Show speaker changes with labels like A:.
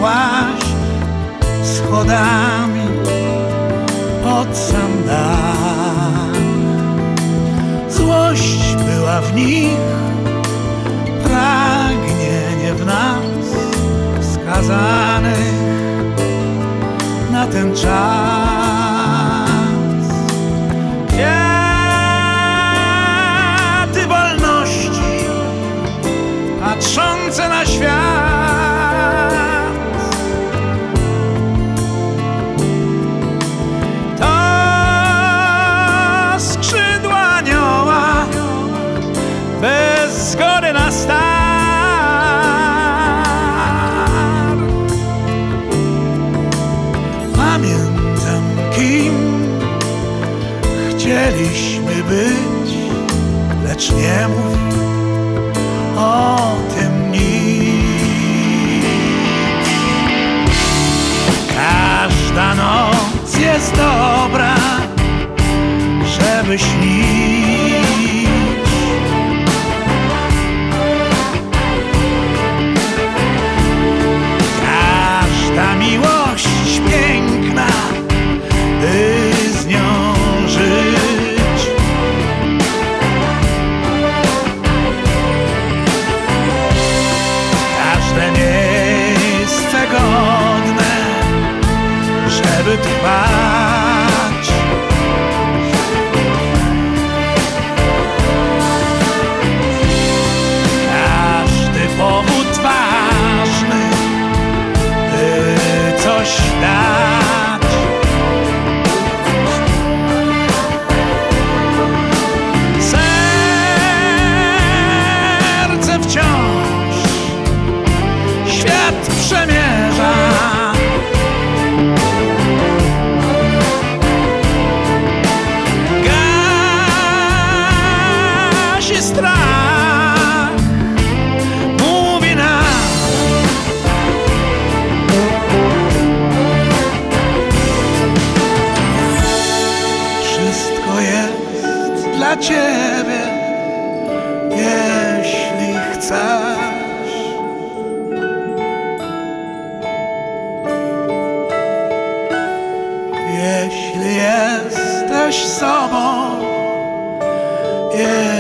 A: szłaś schodami pod sam dach. Złość była w nich, pragnienie w nas skazanych na ten czas. Kwiaty wolności patrzące na świat, to skrzydła anioła bez zgody na start. Pamiętam, kim chcieliśmy być, lecz nie mów o tym nic. Każda noc jest dobra, żeby śnić. Każda miłość piękna, by z nią żyć. Każde miejsce godne, żeby trwać. Każdy powód ważny, by coś dać. Serce wciąż świat przemierza. Gasi strach, mówi nam: wszystko jest dla ciebie, jeśli chcesz. Jeśli jesteś sobą,